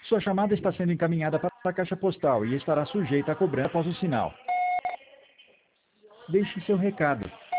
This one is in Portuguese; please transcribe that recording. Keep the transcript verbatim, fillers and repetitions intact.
Sua chamada está sendo encaminhada para a caixa postal e estará sujeita a cobrança após o sinal. Deixe seu recado.